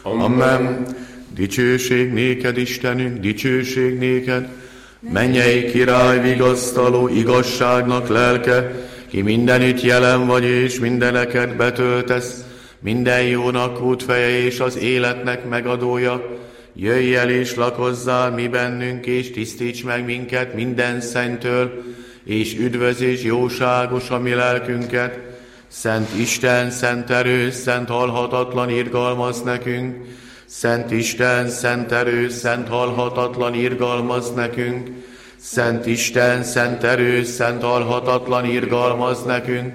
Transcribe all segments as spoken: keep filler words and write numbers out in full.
Amen. Dicsőség néked, Istenünk, dicsőség néked, mennyei király, vigasztaló, igazságnak lelke, ki mindenütt jelen vagy és mindeneket betöltesz, minden jónak útfeje és az életnek megadója. Jöjj el és lakozzál mi bennünk, és tisztíts meg minket minden szenttől, és üdvözl és jóságos a mi lelkünket. Szent Isten, szent erő, szent halhatatlan irgalmaz nekünk. Szent Isten, szent erő, szent halhatatlan irgalmaz nekünk. Szent Isten, szent erő, szent halhatatlan irgalmaz nekünk.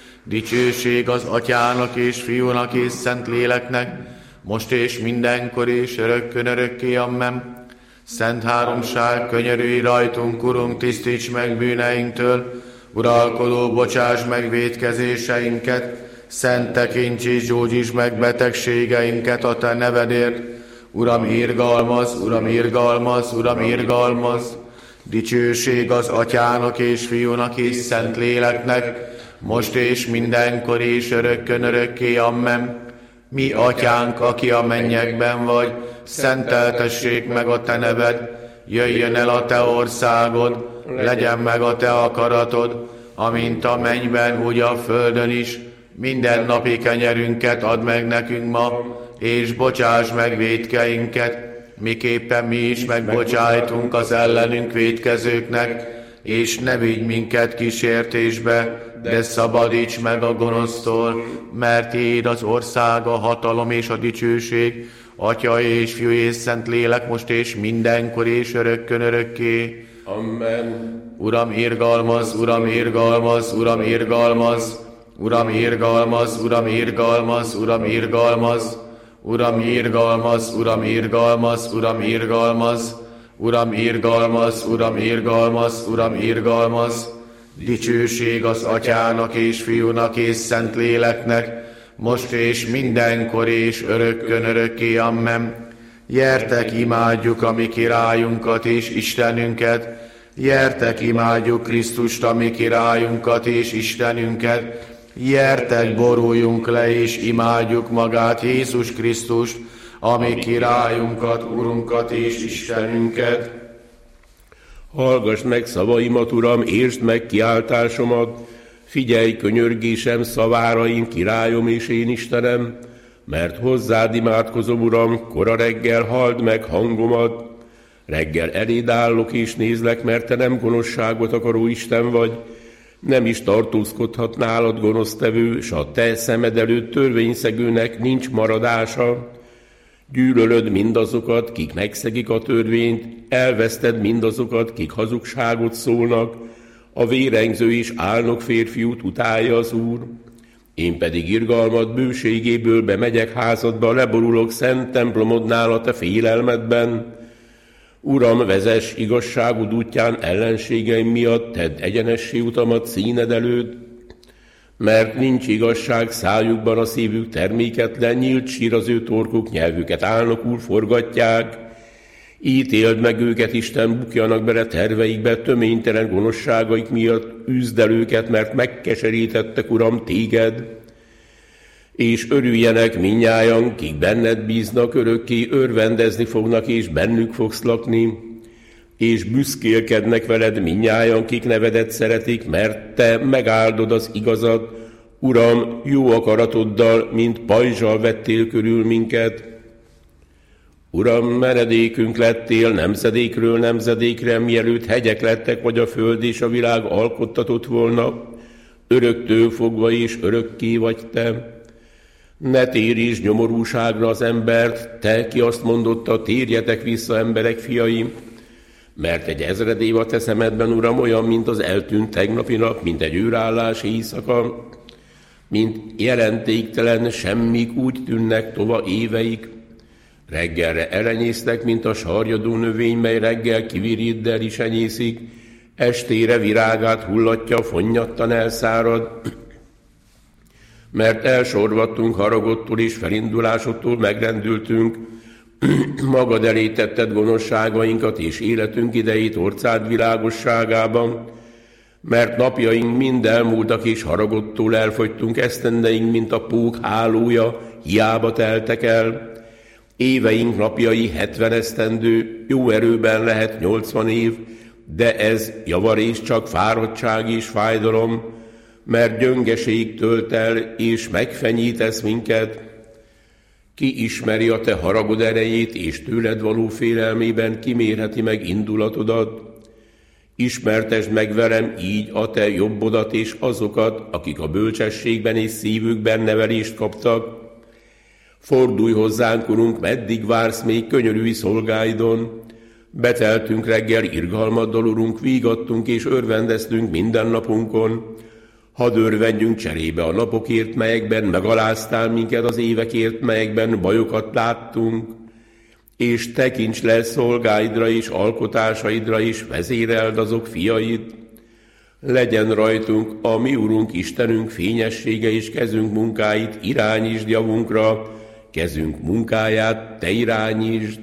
Dicsőség az Atyának és Fiúnak és Szent Léleknek, most és mindenkor és örökkön örökké, amen. Szent háromság, könyörülj rajtunk, Urunk, tisztíts meg bűneinktől, uralkodó, bocsáss meg vétkezéseinket, szent tekints és gyógyíts meg betegségeinket a te nevedért. Uram, irgalmaz, Uram, irgalmaz, Uram, irgalmaz. Dicsőség az Atyának és Fiúnak és Szent Léleknek, most és mindenkor és örökkön örökké, amen. Mi Atyánk, aki a mennyekben vagy, szenteltessék meg a te neved, jöjjön el a te országod, legyen meg a te akaratod, amint a mennyben, úgy a földön is. Minden napi kenyerünket add meg nekünk ma, és bocsáss meg vétkeinket, miképpen mi is megbocsájtunk az ellenünk vétkezőknek, és ne vigy minket kísértésbe, de szabadíts meg a gonosztól, mert tiéd az ország, a hatalom és a dicsőség, Atya és Fiú és Szent Lélek, most és mindenkor és örökkön örökké. Amen. Uram, irgalmaz, Uram, irgalmaz, Uram, irgalmaz, Uram, irgalmaz, Uram, irgalmaz, Uram, irgalmaz, Uram, irgalmaz, Uram, irgalmaz, Uram, irgalmaz, Uram, irgalmaz, Uram, irgalmaz, Uram, irgalmaz. Dicsőség az Atyának és Fiúnak és Szent Léleknek, most és mindenkor és örökkön örökké, amen. Gyertek, imádjuk a mi királyunkat és Istenünket, gyertek, imádjuk Krisztust, a mi királyunkat és Istenünket, gyertek, boruljunk le és imádjuk magát, Jézus Krisztust, a mi királyunkat, Urunkat és Istenünket. Hallgass meg szavaimat, Uram, értsd meg kiáltásomat, figyelj könyörgésem szavára, én királyom és én Istenem, mert hozzád imádkozom, Uram, kora reggel halld meg hangomat. Reggel eléd állok és nézlek, mert te nem gonoszságot akaró Isten vagy, nem is tartózkodhat nálad gonosztevő, s a te szemed előtt törvényszegőnek nincs maradása. Gyűlölöd mindazokat, kik megszegik a törvényt, elveszted mindazokat, kik hazugságot szólnak, a vérengző és álnok férfiút utálja az Úr. Én pedig irgalmad bőségéből bemegyek házadba, leborulok szent templomodnál a te félelmedben. Uram, vezess igazságod útján ellenségeim miatt, tedd egyenessé utamat színed előtt, mert nincs igazság szájukban, a szívük terméketlen, nyílt sír az ő torkuk, nyelvüket álnokul forgatják. Ítéld meg őket, Isten, bukjanak bele terveikbe, töménytelen gonoszságaik miatt üzd el őket, mert megkeserítettek, Uram, téged. És örüljenek mindnyájan, kik benned bíznak, örökké örvendezni fognak, és bennük fogsz lakni. És büszkélkednek veled mindnyájan, kik nevedet szeretik, mert te megáldod az igazat. Uram, jó akaratoddal, mint pajzsal vettél körül minket. Uram, menedékünk lettél nemzedékről nemzedékre, mielőtt hegyek lettek, vagy a föld és a világ alkottatott volna. Öröktől fogva és örökké vagy te. Ne térítsd nyomorúságra az embert, te, ki azt mondotta, térjetek vissza, emberek fiai, mert egy ezred év a te szemedben, Uram, olyan, mint az eltűnt tegnapi nap, mint egy őrállás éjszaka, mint jelentéktelen semmik, úgy tűnnek tova éveik. Reggelre elenyésztek, mint a sarjadó növény, mely reggel kiviriddel is enyészik, estére virágát hullatja, fonnyattan elszárad, mert elsorvadtunk haragottól és felindulásodtól megrendültünk, magad elé tetted gonoszságainkat és életünk idejét orcád világosságában, mert napjaink mind elmúltak és haragottól elfogytunk, esztendeink, mint a pók hálója, hiába teltek el. Éveink napjai hetven esztendő, jó erőben lehet nyolcvan év, de ez javarészt csak fáradtság és fájdalom, mert gyöngeség tölt el, és megfenyítesz minket. Ki ismeri a te haragod erejét, és tőled való félelmében kimérheti meg indulatodat? Ismertesd meg velem így a te jobbodat és azokat, akik a bölcsességben és szívükben nevelést kaptak. Fordulj hozzánk, Urunk, meddig vársz még könyörű szolgáidon? Beteltünk reggel irgalmaddal, Urunk, vígattunk és örvendeztünk minden napunkon. Hadd örvendjünk cserébe a napokért, melyekben megaláztál minket, az évekért, melyekben bajokat láttunk, és tekints le szolgáidra és alkotásaidra is, vezéreld azok fiait. Legyen rajtunk a mi Urunk Istenünk fényessége és kezünk munkáit, irányítsd javunkra, kezünk munkáját te irányítsd.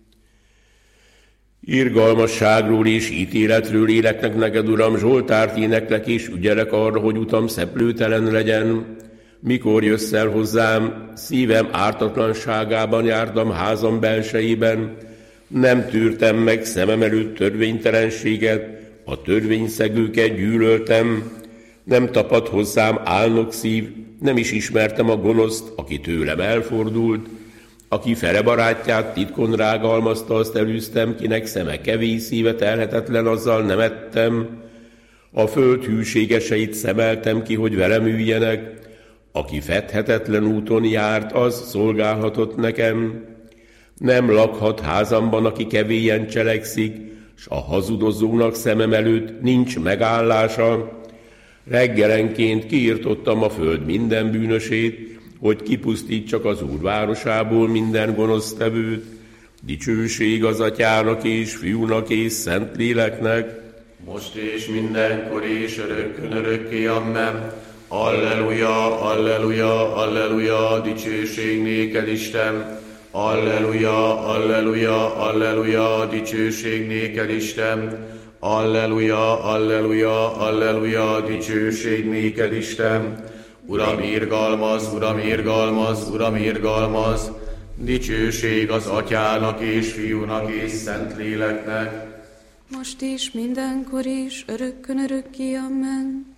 Irgalmasságról és ítéletről éleknek neked, Uram, Zsoltárt éneklek és ügyelek arra, hogy utam szeplőtelen legyen. Mikor jössz el hozzám, szívem ártatlanságában jártam házam belsejében, nem tűrtem meg szemem előtt törvénytelenséget, a törvényszegőket gyűlöltem, nem tapadt hozzám álnok szív, nem is ismertem a gonoszt, aki tőlem elfordult, aki fele barátját titkon rágalmazta, azt elűztem, kinek szeme kevés, szíve telhetetlen, azzal nem ettem. A föld hűségeseit szemeltem ki, hogy velem üljenek, aki fedhetetlen úton járt, az szolgálhatott nekem. Nem lakhat házamban, aki kevélyen cselekszik, s a hazudozónak szemem előtt nincs megállása. Reggelenként kiirtottam a föld minden bűnösét, hogy kipusztítsak az Úr városából minden gonosztevőt. Dicsőség az Atyának és Fiúnak és Szentléleknek, most és mindenkor és örökkön örökké, amen. Alleluja, alleluja, alleluja, dicsőség néked, Isten. Alleluja, alleluja, alleluja, dicsőség néked, Isten. Alleluja, alleluja, alleluja, dicsőség néked, Isten. Uram, irgalmaz, Uram, irgalmaz, Uram, irgalmaz, dicsőség az Atyának és Fiúnak és Szentléleknek. Most is, mindenkor is, örökkön örökké, amen.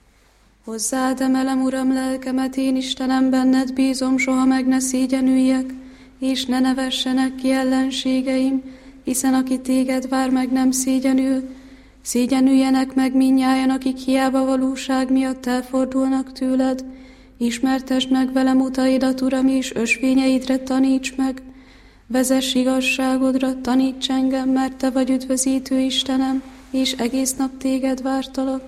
Hozzád emelem, Uram, lelkemet, én Istenem, benned bízom, soha meg ne szégyenüljek, és ne nevessenek ki ellenségeim, hiszen aki téged vár, meg nem szégyenül. Szégyenüljenek meg mindnyájan, akik hiába valóság miatt elfordulnak tőled. Ismertesd meg velem utaidat, Uram, és ösvényeidre taníts meg. Vezess igazságodra, taníts engem, mert te vagy üdvözítő Istenem, és egész nap téged vártalak.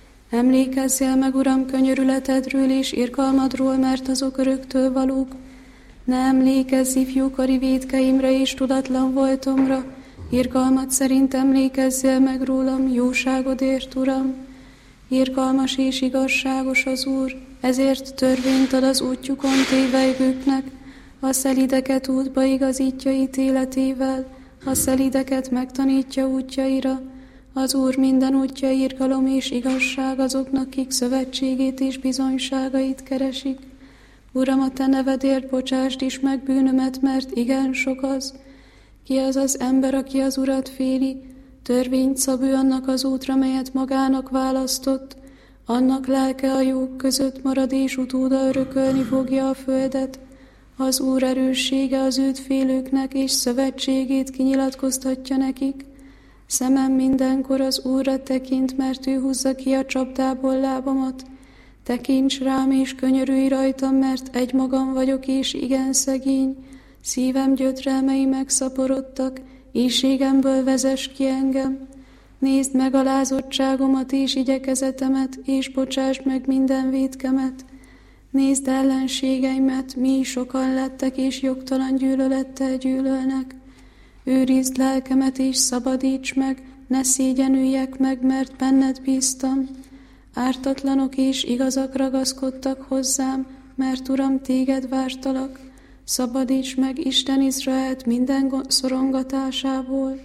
Emlékezzél meg, Uram, könyörületedről és irgalmadról, mert azok öröktől valók. Ne emlékezz ifjúkori vétkeimre és tudatlan voltomra, irgalmat szerint emlékezzél meg rólam, jóságodért, Uram. Irgalmas és igazságos az Úr, ezért törvényt ad az útjukon tévejgőknek, a szelideket útba igazítja ítéletével, a szelideket megtanítja útjaira. Az Úr minden útja irgalom és igazság azoknak, kik szövetségét és bizonyságait keresik. Uram, a te nevedért bocsásd is meg bűnömet, mert igen sok az. Ki az az ember, aki az Urat féli, törvényt szab ő annak az útra, melyet magának választott, annak lelke a jók között marad, és utóda örökölni fogja a földet. Az Úr erőssége az őt félőknek, és szövetségét kinyilatkoztatja nekik. Szemem mindenkor az Úrra tekint, mert ő húzza ki a csapdából lábamat. Tekints rám, és könyörülj rajtam, mert egymagam vagyok, és igen szegény. Szívem gyötrelmei megszaporodtak, éhségemből vezess ki engem. Nézd meg alázottságomat és igyekezetemet, és bocsásd meg minden vétkemet. Nézd ellenségeimet, mi sokan lettek, és jogtalan gyűlölettel gyűlölnek. Őrizd lelkemet, és szabadíts meg, ne szégyenüljek meg, mert benned bíztam. Ártatlanok és igazak ragaszkodtak hozzám, mert Uram, téged vártalak. Szabadíts meg Isten Izraelt minden szorongatásából.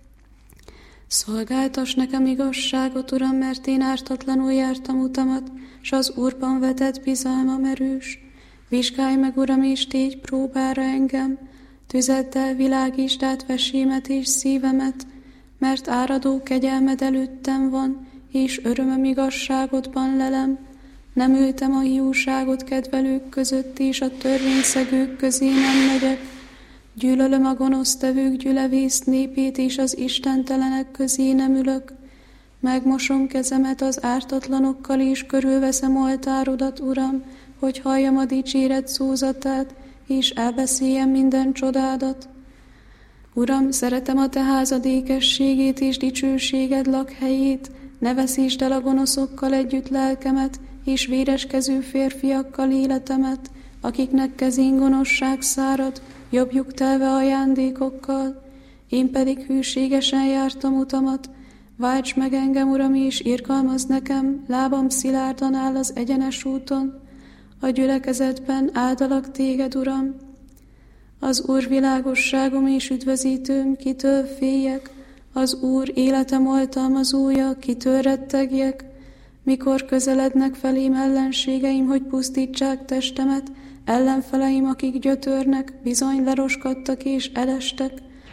Szolgáltass nekem igazságot, Uram, mert én ártatlanul jártam utamat, s az Úrban vetett bizalmam erős. Vizsgálj meg, Uram, és tégy próbára engem. tüzeddel világítsd át vesémet és szívemet, mert áradó kegyelmed előttem van, és örömöm igazságodban lelem. Nem ültem a hiúságot kedvelők között, és a törvényszegők közé nem megyek. Gyűlölöm a gonosztevők gyülevész népét, és az istentelenek közé nem ülök. Megmosom kezemet az ártatlanokkal, és körülveszem oltárodat, Uram, hogy halljam a dicséret szózatát, és elbeszéljem minden csodádat. Uram, szeretem a te házad ékességét és dicsőséged lakhelyét, ne veszítsd el a gonoszokkal együtt lelkemet, és véreskező férfiakkal életemet, akiknek kezén gonoszság szárad, jobbjuk telve ajándékokkal. Én pedig hűségesen jártam utamat, válts meg engem, Uram, és irgalmazz nekem, lábam szilárdan áll az egyenes úton. A gyülekezetben áldalak téged, Uram. Az Úr világosságom és üdvözítőm, kitől féljek, az Úr életem oltalmazója, kitől rettegjek. Mikor közelednek felém ellenségeim, hogy pusztítsák testemet, ellenfeleim, akik gyötörnek, bizony leroskadtak és elestek.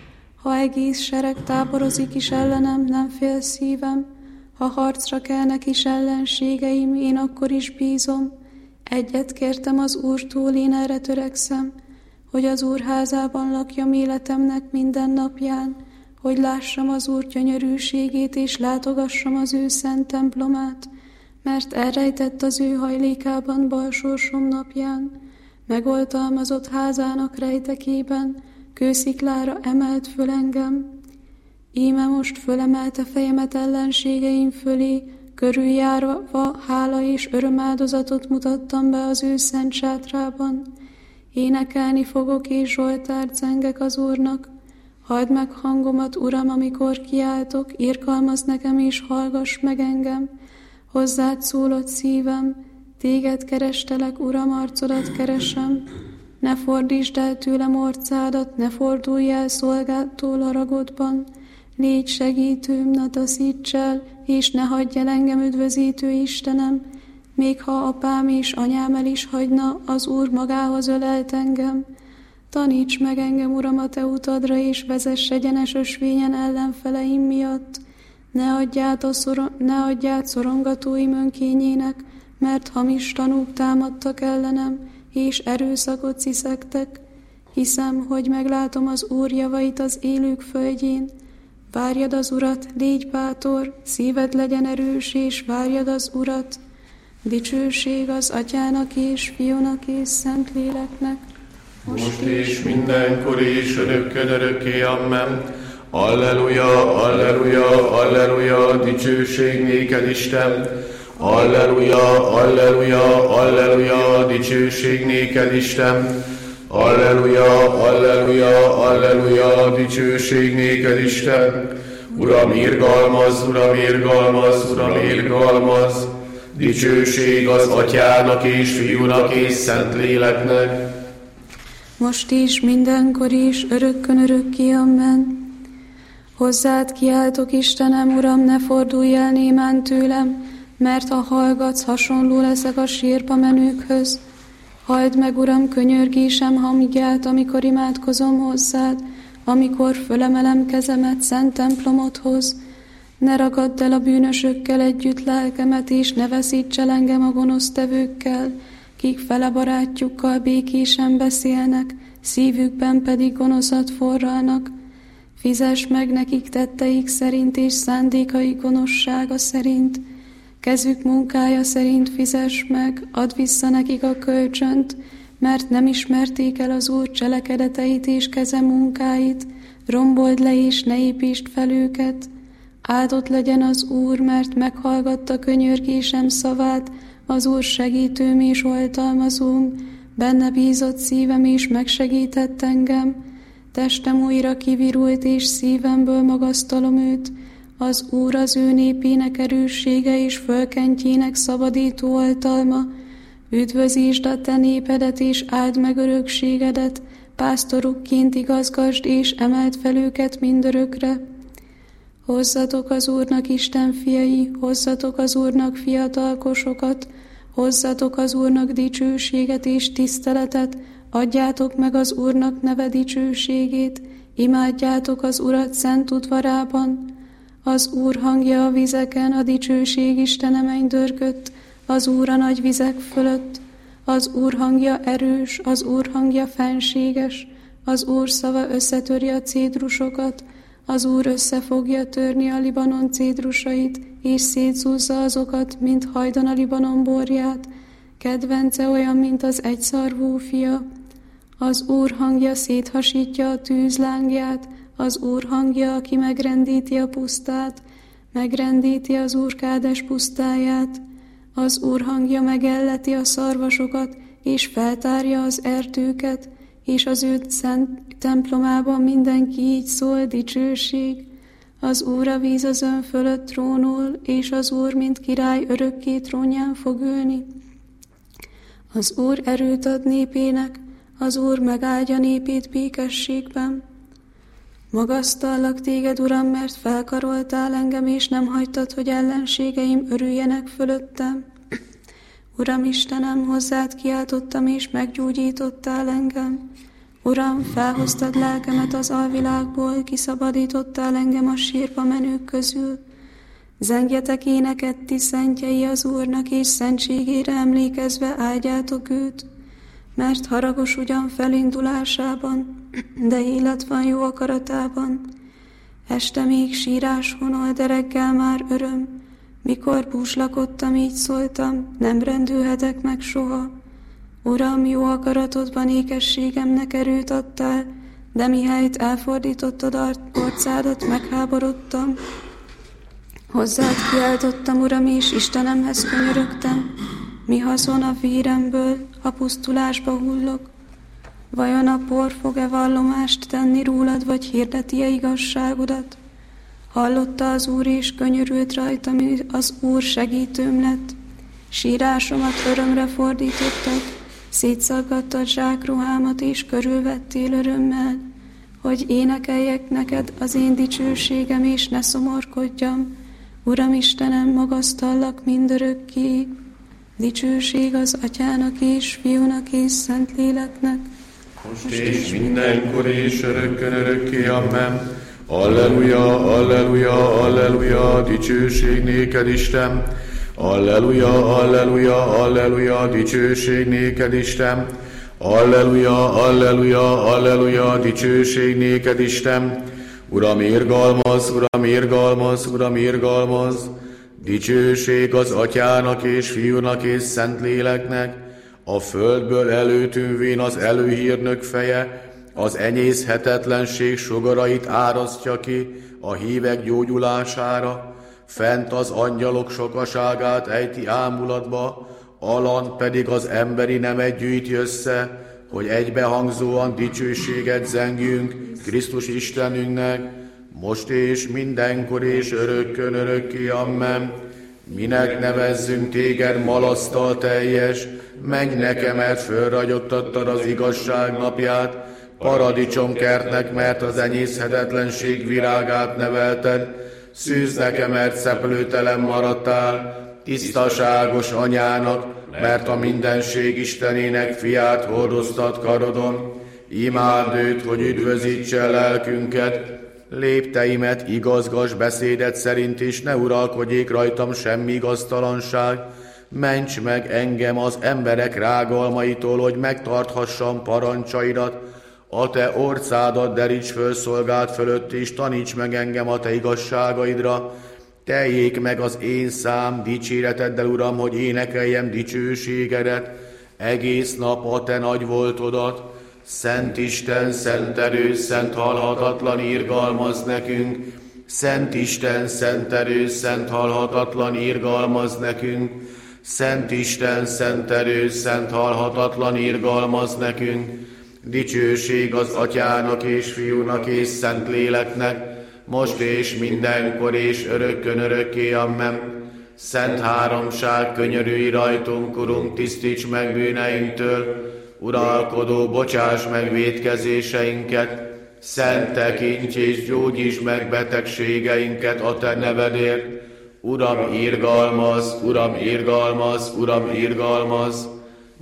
Ha egész sereg táborozik is ellenem, nem fél szívem. Ha harcra kelnek is ellenségeim, én akkor is bízom. Egyet kértem az Úrtól, én erre törekszem, hogy az Úr házában lakjam életemnek minden napján, hogy lássam az Úr gyönyörűségét, és látogassam az ő szent templomát, mert elrejtett az ő hajlékában bal sorsom napján, megoltalmazott házának rejtekében, kősziklára emelt föl engem. Íme most fölemelte fejemet ellenségeim fölé, körüljárva hála és örömáldozatot mutattam be az ő szent sátrában. Énekelni fogok és zsoltárt zengek az Úrnak. Halld meg hangomat, Uram, amikor kiáltok, irgalmazz nekem és hallgass meg engem. Hozzád szólott szívem, téged kerestelek, Uram, arcodat keresem. Ne fordítsd el tőlem orcádat, ne fordulj el szolgáltól haragodban. Légy segítőm, ne taszíts el, és ne hagyj el engem, üdvözítő Istenem. Még ha apám és anyám el is hagyna, az Úr magához ölelt engem. Taníts meg engem, Uram, a te utadra, és vezess egyenes ösvényen ellenfeleim miatt. Ne adj át, a szor- ne adj át szorongatóim önkényének, mert hamis tanúk támadtak ellenem, és erőszakot sziszegtek. Hiszem, hogy meglátom az Úr javait az élők földjén. Várjad az Urat, légy bátor, szíved legyen erős, és várjad az Urat. Dicsőség az Atyának és Fiúnak és Szentléleknek, most, most és mindenkor és örökkön örökké, amen. Alleluja, alleluja, alleluja, dicsőség néked, Isten. Alleluja, alleluja, alleluja, dicsőség néked, Isten. Alleluja, alleluja, alleluja, dicsőség néked, Isten. Uram, irgalmaz, Uram, irgalmaz, Uram, irgalmaz. Dicsőség az Atyának és Fiúnak és Szentléleknek, most is, mindenkor is, örökkön örökké, amen. Hozzád kiáltok, Istenem, Uram, ne fordulj el némán tőlem, mert ha hallgatsz, hasonló leszek a sírba menőkhöz. Halld meg, Uram, könyörgésem hangját, amikor imádkozom hozzád, amikor fölemelem kezemet szent templomodhoz. Ne ragadd el a bűnösökkel együtt lelkemet, és ne veszíts el engem a gonosztevőkkel, kik fele barátjukkal békésen beszélnek, szívükben pedig gonoszat forralnak. Fizess meg nekik tetteik szerint, és szándékaik gonoszsága szerint. Kezük munkája szerint fizess meg, add vissza nekik a kölcsönt, mert nem ismerték el az Úr cselekedeteit és keze munkáit, rombold le és ne építsd fel őket. Áldott legyen az Úr, mert meghallgatta könyörgésem szavát, az Úr segítőm és oltalmazóm, benne bízott szívem és megsegített engem. Testem újra kivirult és szívemből magasztalom őt, az Úr az ő népének erőssége és fölkentjének szabadító oltalma. Üdvözítsd a te népedet és áld meg örökségedet, pásztorukként igazgasd és emeld fel őket mindörökre. Hozzatok az Úrnak, Isten fiai, hozzatok az Úrnak fiatalkosokat, hozzatok az Úrnak dicsőséget és tiszteletet, adjátok meg az Úrnak neve dicsőségét, imádjátok az Urat szent udvarában. Az Úr hangja a vizeken, a dicsőség Istene mennydörgött, az Úr a nagy vizek fölött. Az Úr hangja erős, az Úr hangja fenséges, az Úr szava összetöri a cédrusokat, az Úr össze fogja törni a Libanon cédrusait, és szétszúzza azokat, mint hajdan a Libanon borját. Kedvence olyan, mint az egyszarvú fia. Az Úr hangja széthasítja a tűzlángját, az Úr hangja, aki megrendíti a pusztát, megrendíti az Úr Kádes pusztáját. Az Úr hangja megelleti a szarvasokat, és feltárja az erdőket, és az ő szent templomában mindenki így szól, dicsőség. Az Úr a víz az ön fölött trónol, és az Úr, mint király, örökké trónján fog ülni. Az Úr erőt ad népének, az Úr megáldja népét békességben. Magasztallak téged, Uram, mert felkaroltál engem, és nem hagytad, hogy ellenségeim örüljenek fölöttem. Uram Istenem, hozzád kiáltottam, és meggyógyítottál engem. Uram, felhoztad lelkemet az alvilágból, kiszabadítottál engem a sírba menők közül. Zengjetek éneket, ti szentjei az Úrnak, és szentségére emlékezve áldjátok őt. Mert haragos ugyan felindulásában, de élet van jó akaratában. Este még sírás honol, de reggel már öröm. Mikor búslakodtam, így szóltam, nem rendülhetek meg soha. Uram, jó akaratodban ékességemnek erőt adtál, de mihelyt elfordítottad arcádat, megháborodtam. Hozzád kiáltottam, Uram, és Istenemhez könyörögtem. Mi haszon a véremből, a pusztulásba hullok? Vajon a por fog-e vallomást tenni rólad, vagy hirdeti-e igazságodat? Hallotta az Úr, és könyörült rajtam, az Úr segítőm lett. Sírásomat örömre fordítottad, szétszaggattad zsákruhámat, és körülvettél örömmel, hogy énekeljek neked az én dicsőségem, és ne szomorkodjam. Uram Istenem, magasztallak mindörökké. Dicsőség az Atyának és Fiúnak és Szentléleknek, most és mindenkor és örökkön örökké, amen. Alleluja, alleluja, alleluja, dicsőség néked, Isten. Alleluja, alleluja, alleluja, dicsőség néked, Isten. Alleluja, alleluja, alleluja, dicsőség néked, Isten. Uram, irgalmaz, Uram, irgalmaz, Uram, irgalmaz. Dicsőség az Atyának és Fiúnak és Szentléleknek, a földből előtűnvén az előhírnök feje, az enyészhetetlenség sugarait árasztja ki a hívek gyógyulására, fent az angyalok sokaságát ejti ámulatba, alant pedig az emberi nemet gyűjti össze, hogy egybehangzóan dicsőséget zengjünk Krisztus Istenünknek, most és mindenkor és örökkön örökké, amen. Minek nevezzünk téged malasztal teljes, menj nekem, mert fölragyogtattad az igazság napját, paradicsomkertnek, mert az enyészhetetlenség virágát nevelted, szűz nekem, mert szeplőtelen maradtál, tisztaságos anyának, mert a mindenség Istenének fiát hordoztad karodon. Imádd őt, hogy üdvözítse lelkünket, lépteimet igazgass beszédet szerint, és ne uralkodjék rajtam semmi igaztalanság. Ments meg engem az emberek rágalmaitól, hogy megtarthassam parancsaidat. A te orcádat deríts föl szolgád fölött, és taníts meg engem a te igazságaidra. Teljék meg az én szám dicséreteddel, Uram, hogy énekeljem dicsőségedet. Egész nap a te nagy voltodat. Szent Isten, szent erő, szent halhatatlan, irgalmaz nekünk. Szent Isten, szent erő, szent halhatatlan, irgalmaz nekünk. Szent Isten, szent erő, szent halhatatlan, irgalmaz nekünk. Dicsőség az Atyának és Fiúnak és Szentléleknek, most és mindenkor és örökkön örökké, amen. Szent háromság, könyörülj rajtunk, Urunk, tisztíts meg bűneinktől, uralkodó, bocsáss meg vétkezéseinket, szent tekints és gyógyíts meg betegségeinket a te nevedért. Uram, irgalmaz, Uram, irgalmaz, Uram, irgalmaz.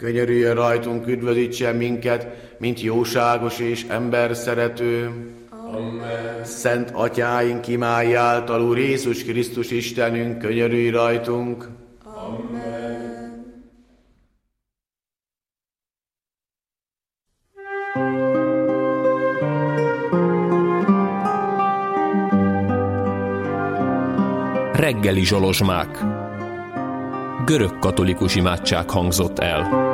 Könyörüljön rajtunk, üdvözítsen minket, mint jóságos és emberszerető. Amen. Szent Atyáink imái által, Úr Jézus Krisztus Istenünk, könyörülj rajtunk. Amen. Reggeli zsolozsmák. Görög katolikus imádság hangzott el.